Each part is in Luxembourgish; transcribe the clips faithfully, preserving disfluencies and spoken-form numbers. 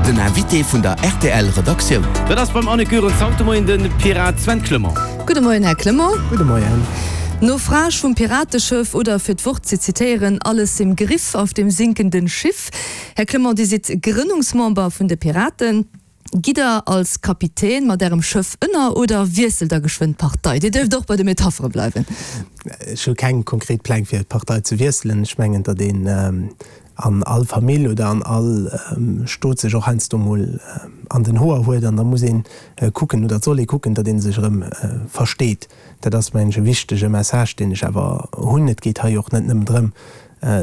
den Invité vun der R T L-Redaktion. Das beim Annekür und Santomoin den Pirat Sven Klemmer. Guten Morgen, Herr Klemmer. Guten Morgen. No Frasch vum Pirateschiff oder fir d'Wort ze zitieren, alles im Griff auf dem sinkenden Schiff. Herr Klemmer, die sit Gründungsmember vun de Piraten. Gider als Kapitän mat derem Schiff ënner oder wiesel der Geschwindpartei. Die dürft doch bei der Metapher bleiben. Ich will kein konkret Plan fir Partei zu wieselen schmengen da den ähm, an all Familie oder an all ähm, Stoze auch hanst du mal äh, an den hoher hue, dann da muss ihn äh, gucken oder soll ich gucken, da den sich äh, versteht, da das mein wichtige Message, den ich aber hundet geht ha auch net nimm drin äh,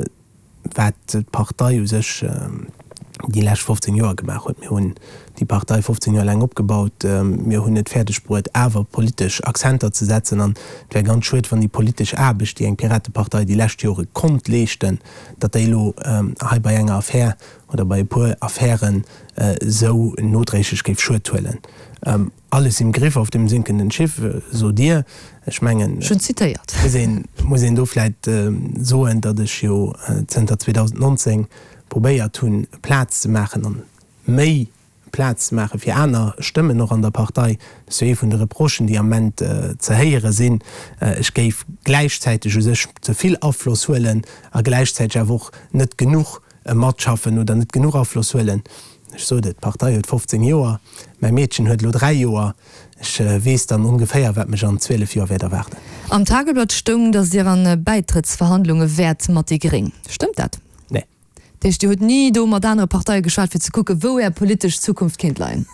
wat Partei sech äh, die Läch fünfzehn Jahre gemacht hat. Wir haben die Partei fünfzehn Jahre lang abgebaut. Ähm, wir haben nicht fertig gebracht, aber politisch Akzente zu setzen. Und es wäre ganz schön, wenn die politische Arbeit, die eine Piratenpartei die letzten Jahre kommt, leisten, dass die ähm, bei einer Affäre oder bei ein paar Affären äh, so notwendig schultwellen. Ähm, alles im Griff auf dem sinkenden Schiff, so dir. Ich meine, schon zitiert. Wir muss ich da vielleicht äh, so, dass ich ja äh, zwanzig neunzehn probéiert tun Platz zu machen an méi Platz zu machen fir aner Stimmen noch an der Partei so vun de Reprochen, die am Moment äh, zerheiere sinn. Äh, ich geif gleichzeitig sech zuviel Aufflosswellen a gleichzeitig woch net genug äh, mat schaffen oder net genug Aufflosswellen. Ich so dat Partei huet fünfzehn Joer, mein Mädchen huet lo drei Joer. Ich äh, wees dann ungefähr wat mech an zwölf Joer weder werden. Am Tageblatt stung, dass ihr an Beitrittsverhandlungen wert mat gering. Stimmt dat? Die hat nie do mat andere Partei geschafft fir zu gucken, wo er politisch Zukunft kind leiien.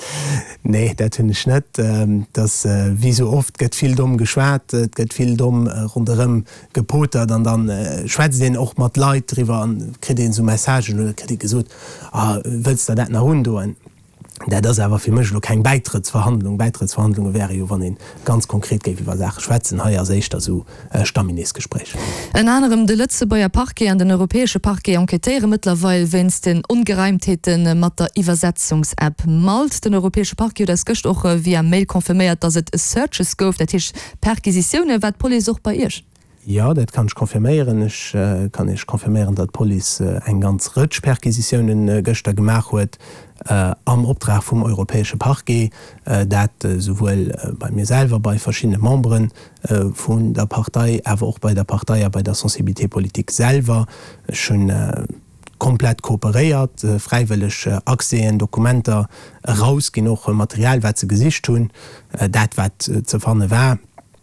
Nee, dat hunn ich net. Ähm, das, äh, wie so oft gëtt viel dumm geschwert, äh, gëtt viel dumm äh, runm gepotert, dann dann äh, schwätzt den och mat Leiit drüber an krit den so Messagen oder krit gesot ah, willst du dat nach hun doen? Das aber für mich kein Beitrittsverhandlung Beitrittsverhandlungen wäre ja, wenn den ganz konkret geht, wie wir sagen, schwätzen heuer sehe ich da so äh, Staminesgespräch. In anderem der letzte Bayer Parquet an den europäische Parquet enquetieren mittlerweile, wenn es den Ungereimtheiten mit der Übersetzungs-App malt. Den europäische Parquet das gest auch äh, via Mail konfirmiert, dass es Searches gibt, das ist Perquisitionen, was Polizei auch bei ihr. Ja, das kann ich konfirmieren. Ich äh, kann ich konfirmieren, dass die Polizei äh, ein ganz rutsch Perquisitionen äh, gestern gemacht hat. Äh, am Auftrag vom Europäischen Parquet, äh, dat äh, sowohl äh, bei mir selber, bei verschiedenen Membern äh, von der Partei, aber auch bei der Partei, bei der Sensibilitätspolitik selber äh, schon äh, komplett kooperiert, äh, freiwillig äh, Aktien, Dokumente äh, rausgehen, noch äh, Material, was sie Gesicht tun, äh, das, was äh, zu vorne war.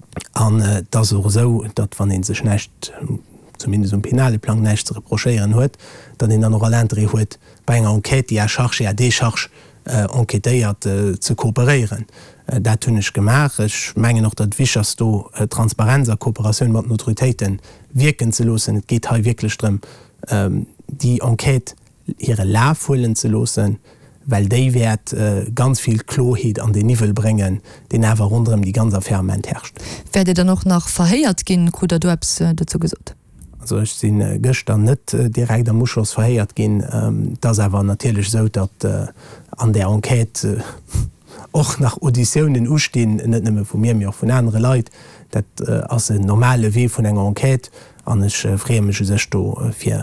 Und äh, das ist auch so, dass wenn ihn sich nicht, zumindest im Penalplan nicht zu reprochieren hat, dann in einer Länder hat, bei einer Enquete, die er Charge, ja, die Charge äh, enquetiert, äh, zu kooperieren. Äh, das habe ich gemacht. Ich meine noch, dass wichtigste äh, Transparenz, Kooperation mit Autoritäten wirken zu lassen. Es geht halt wirklich darum, ähm, die Enquete ihre Lauf holen zu lassen, weil die wird äh, ganz viel Klarheit an den Niveau bringen, den einfach rund um die ganze Affäre herrscht. Werdet ihr noch nach verheiert gehen, oder du hast äh, dazu gesagt? Also ich bin äh, gestern nicht äh, direkt am Muschos verheiert gehen. Ähm, das ist aber natürlich so, dass äh, an der Enquete äh, auch nach Auditionen ausstehen, nicht nur von mir, sondern auch von anderen Leuten. Das äh, ist ein normaler Weg von einer Enquete. Und ich äh, freue mich sehr, äh, für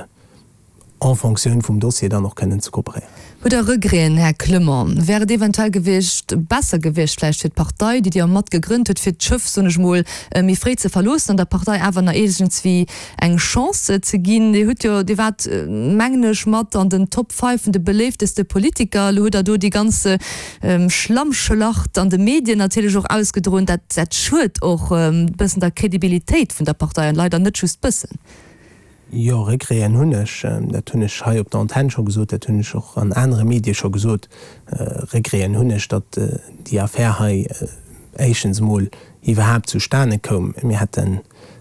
en Funktion vom Dossier dann noch können zu kooperieren. Oder Rückgräen, Herr Klemmer, wäre eventuell gewischt besser gewischt vielleicht für die Partei, die die am Mod gegründet für das Schiff so nicht mal äh, mit Frieden zu verlosen und der Partei einfach nach irgendwie eine Chance zu geben. Die hat ja, die war äh, mengnisch Mod an den Top fünf der beliebteste Politiker, die hat da die ganze ähm, Schlammschlacht an den Medien natürlich auch ausgedroht, das, das schuld auch ähm, ein bisschen der Kredibilität von der Partei und leider nicht just ein bisschen. Ja, Rekreieren hunnech, ähm, dat hunn ich hai op der Antenne schon gesot, dat hunn ich auch an andere Medien schon gesot, äh, Rekreieren hunnech, dat äh, die Affäre hai Asiansmol äh, überhaupt zu Sterne kom. Mir hat äh,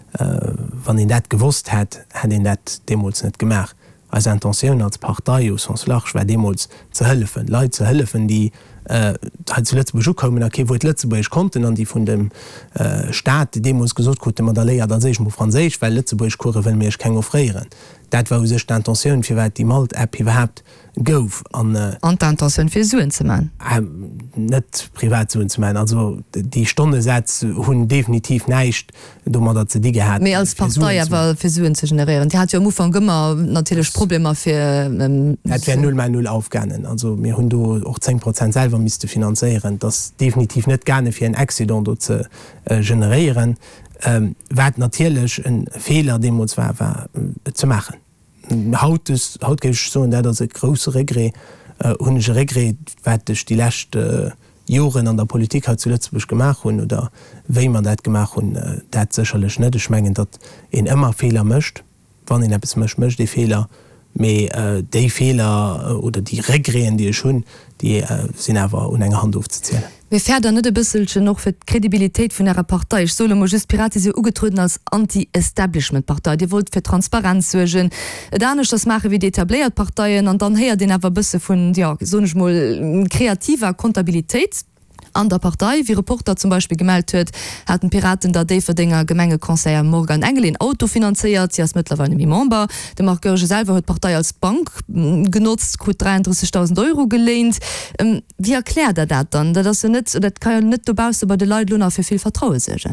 wann den dat gewusst hat, hat den dat Demos net gemacht. Als Intention als Partei aus ons Lach war Demos zu helfen, Leute zu helfen, die äh, zu Lützeburg kommen okay, wo Lützeburg konnten an die von dem äh, Staat dem uns gesucht konnte man da leer dann sehe ich mal Französisch weil Lützeburg Kurre will mir ich kein offrieren dat war sich Intention für weit die Malt App überhaupt gouf an äh, Intention für Suen zu machen äh, net privat zu zu meinen also die Stundesätz hun definitiv neicht du man dazu die gehabt mehr als Partei aber für Suen zu generieren die hat ja am Anfang immer natürlich Probleme für ähm, null mal null aufgannen also mir hun du auch zehn Prozent selber müsste finanzieren das definitiv nicht gerne für ein Accident zu äh, generieren ähm, wat natürlich ein Fehler dem uns war war äh, zu machen haut es haut so der das große Regret hun äh, Regret wat die letzte äh, Joren an der Politik hat zuletzt gemacht hun oder we man dat gemacht und äh, dat sicherlich net schmengen dat in immer Fehler mischt wann in es mcht mcht die Fehler me äh, de Fehler äh, oder die Regreen die schon die äh, sind aber un enger Hand aufzuzählen. Wir fährt net bisschen noch für Kredibilität von der Partei ich soll Pirate sie ugetruden als Anti-Establishment-Partei die wollt für Transparenz sorgen da nicht das mache wie die etabliert Parteien und dann her den aber bisschen von ja so nicht mal kreativer Kontabilität an der Partei wie Reporter zum Beispiel gemeldet wird hatten Piraten der Dinger Gemengekonseiller Morgan Engelin Auto finanziert sie mittlerweile wie Member der macht selber hat Partei als Bank genutzt gut dreiunddreißigtausend Euro gelehnt ähm, wie erklärt er dat dann das nicht das kann ja nicht dubaust über die Leute für viel Vertrauen sehen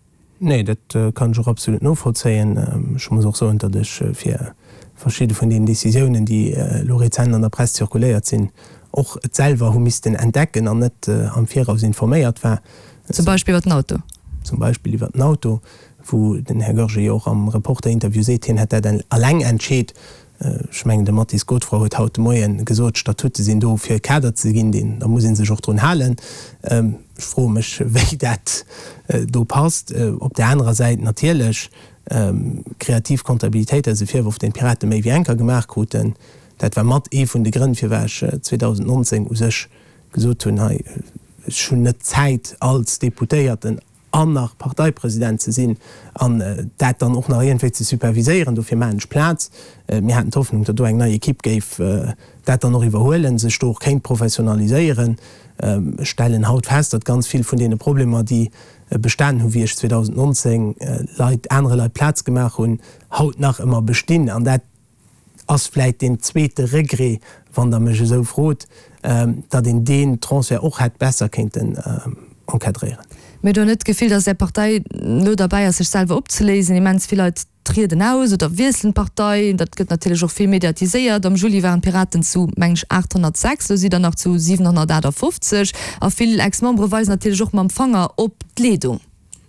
nee das äh, kann ich auch absolut nur vorzeihen ähm, ich muss auch so unter dich äh, für verschiedene von den Decisionen die äh, Lorenzen an der Presse zirkuliert sind auch selber hu mis den entdecken an net äh, am Viaus informéiert war zum Beispiel wat Auto zum Beispiel iwwer ein Auto wo den Herr Gorge auch am Reporterinterview se hin hat er den allng entscheet schmengende Mattis Gottfrau huet haut Moien gesot Statute sinn do fir Kader ze ginn den da muss sech auch drin halen ähm, fromech wéi dat äh, do passt äh, op der anderen Seite natierlech ähm, Kreativkontabilitéit also fir wo den Pirate méi wie enker gemacht huten dat war mat e vun de Grinn fir wäche zwanzig neunzehn us sech gesot hun ha schon net Zeit als Deputéierten an nach Parteipräsident ze sinn an äh, dat dann och nach irgendwie ze supervisieren do fir mensch Platz mir hat Hoffnung dat du eng neue Kipp geif äh, dat noch überholen sech doch kein professionaliseieren äh, stellen haut fest dat ganz viel von denen Probleme die äh, bestand wie ich zwanzig neunzehn äh, Leiit andere Leiit Platz gemacht hun haut nach immer bestehen an dat assläit den zweete Regret van der mege so frot, ähm, dat in den Transfer och het besser kenten ähm, enkadrieren. Mir du net gefiel, dass der Partei nur dabei ist, sich selber opzulesen. Ich mens vielleicht treten aus oder Wirselpartei, dat gibt natürlich auch viel mediatisiert. Am Juli waren Piraten zu mensch achthundertsechs, sie dann noch zu siebenhundertfünfzig. Auf viele Ex-Membre weisen natürlich auch mal Empfänger op Ledung.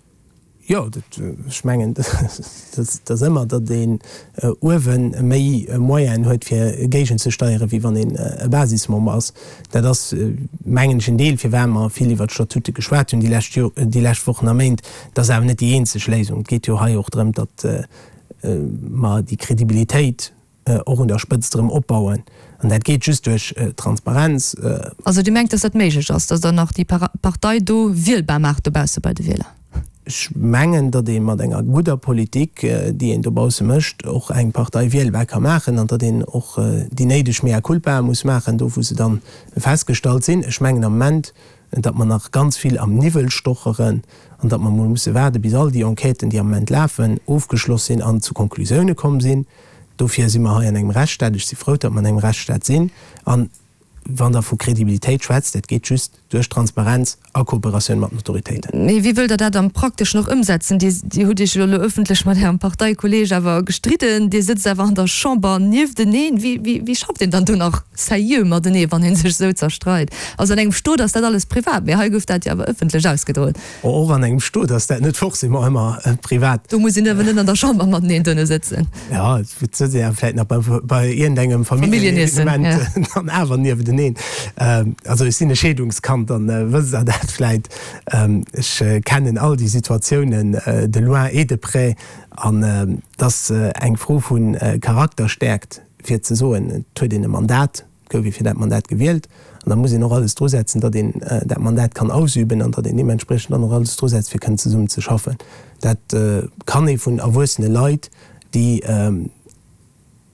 Ja, das schmengen das, das immer dat den äh, Uwen méi äh, Moien huet fir Gegen ze steiere, wie wann den äh, Basismom ass, dat das äh, menggenschen Deel fir wärmer viel iwwer Statute geschwert hun die Lächwochen ermeint, dat er net die enzeg Lesung. Geet jo ha auch drin, dat äh, äh, ma die Kredibilitéit och äh, der spëtzterem opbauen. Und dat geht just durch äh, Transparenz. Äh, also die mengt dat méigg ass, dat er nach die Par Partei do willbar macht de Base bei de Wähler. Schmengen dat de mat enger guter Politik die en dobause mcht och eng Partei Wellwecker machen an dat den och die neidech mehr kulpa muss machen do wo se dann festgestalt sinn schmengen am Moment dat man nach ganz viel am Nivel stocheren an dat man muss werden bis all die Enqueten die am Moment läfen aufgeschloss sinn an zu Konklusionune kommen sinn dofir si immer ha en engem Rechtsstaatch sie freut dat man eng Rechtsstaat sinn an wann der vu Kredibilitéit schwätzt, dat geht just durch Transparenz a Kooperation mat Autoritäten. Nee, wie will der dat dann praktisch noch umsetzen? Die, die hu öffentlich mat Herrn Parteikolleg awer gestritten, die sitzt einfach an der Chamber nief den neen. Wie, wie, wie schafft den dann du noch mat den wann hin sech so zerstreit? Also an engem Sto, dass dat alles privat. Mir ha goft dat ja aber öffentlich ausgedroht. O an engem Sto, dass dat net foch immer immer äh, privat. Du musst in der an der Chamber mat ne dunne sitzen. Ja, vielleicht bei, bei engem Familienessen awer nie den neen. Ähm, also ich sind Schädungskant an äh, datfleit ähm, ich äh, kennen all die Situationen äh, de loi e de pré an äh, das äh, eng froh vun äh, Charakter stärkt fir ze so den Mandat wie fir dat Mandat gewählt und dann muss ich noch alles durchsetzen, dat den äh, dat Mandat kann ausüben an den dementsprechend dann noch alles durchsetzen fir ze summe zu schaffen. Dat äh, kann ich vun erwussene Leute, die ähm,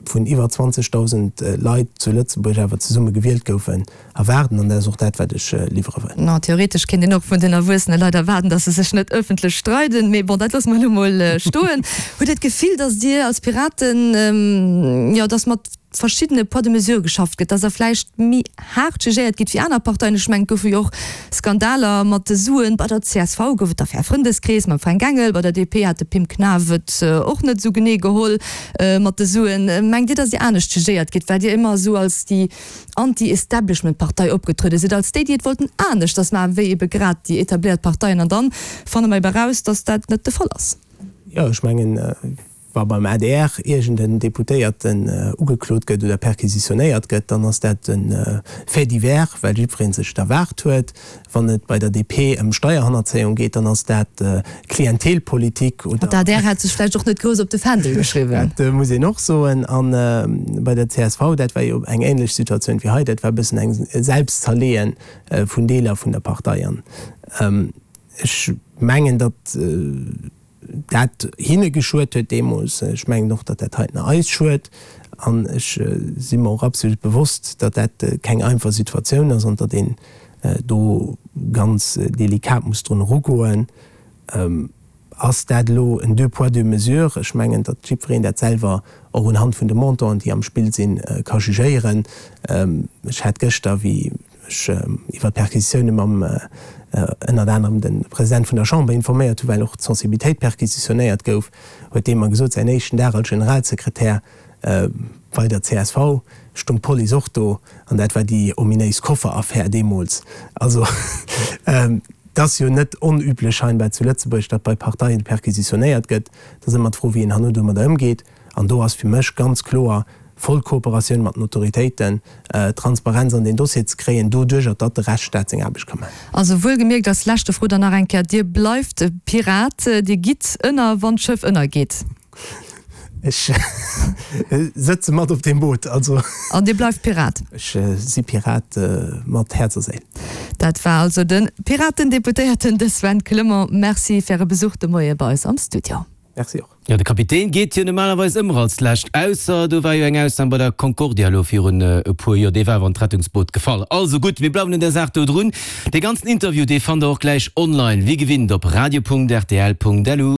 vun iwwer zwanzigtausend äh, Leiit zu Lützenburg awer ze Summe gewählt goufen erwerden an der such dat watch äh, lieere. Na theoretisch kind noch vun den erwussen Leute werden, dat se sech net öffentlich streiten, méi bon dat lass mal mal äh, stoen. Hu dit gefiel, dass dir als Piraten ähm, ja das mat verschiedene Pas de mesure geschafft get, dass er fleischcht mi hartgéiert geht wie einer Partei schmenk gouf joch Skandaler mat suen bei der C S V gouft der Freundeskrees man fein Gangel, bei der D P hat Pim Knawet och äh, net so gené geholl äh, mat suen meng dir, dass die ernstgéiert geht, weil dir immer so als die Anti-Establishment-Partei opgetrüde se als Stadiet wollten anisch, dass man we begrad die etabliert Parteien an dann fan mei beraus, dass dat net de fall ass. Ja ich mengen äh war beim A D R egent den Deputéiert den äh, ugelot gëtt oder perquisitionéiert gëtt, dann ass dat den äh, fait divers, weil Jiprin sech da wart huet, wann net bei der D P em Steuerhannerzeung geht, dann ass dat äh, Klientelpolitik oder da der hat sech doch net groß op de Fan geschrieben. Dat muss ich noch so an äh, bei der C S V, dat war jo eng ähnlich Situation wie heute, dat war bisssen eng selbst zerleen äh, vun Deler vun der Parteiien. Ähm, ich mengen dat äh, dat hinne geschuert huet Demos ich meng noch dat dat ne Eis schuet an ich äh, si auch absolut bewusst, dat dat äh, keng einfach Situationun ass unter den äh, do ganz äh, delikat muss run rugoen ähm, ass dat lo en deux poids deux mesures ich mengen dat Chiprin datselver auch un Hand vun de Monter an die am Spielsinn äh, kagéieren ähm, ich het gëchter wie iwwer Perquisiioune am ënner anderem den Präsident vun der Chambre informéiert, well och Sensibilitéit perquisitionéiert gouf, huet de man gesot se Nation der als Generalsekretär äh, bei der C S V stum Poli Soto an dat war die ominéis Kofferaffaire Demols. Also ähm, dats jo net onüble scheinbar zu Lützenburg, dat bei Parteien perquisitionéiert gëtt, dat se mat froh wie en Han dummer da ëmgeht, an do ass fir Mëch ganz klar voll Kooperation mat Autoritäten äh, Transparenz an den Dossier kreen do duger dat de Rechtsstaatsing habe ich komme. Also wohl gemerkt das lachte froh danach enker dir bleibt äh, Pirat äh, die git ënner Wandschiff ënner geht. Ich äh, sitze mat auf dem Boot also an dir bleibt Pirat. Ich äh, si Pirat äh, mat her se. Dat war also den Piratendeputierten des Sven Klimmer. Merci faire Besuch de Moie bei uns am Studio. Merci auch. Ja, der Kapitän geht hier normalerweise immer als Lächt ausser du war ja eng aus bei der Concordia für ein puer de war Rettungsboot gefallen. Also gut, wir bleiben in der Sache run. De ganzen Interview die fand auch gleich online wie gewinnt op radio punkt r t l punkt d l u.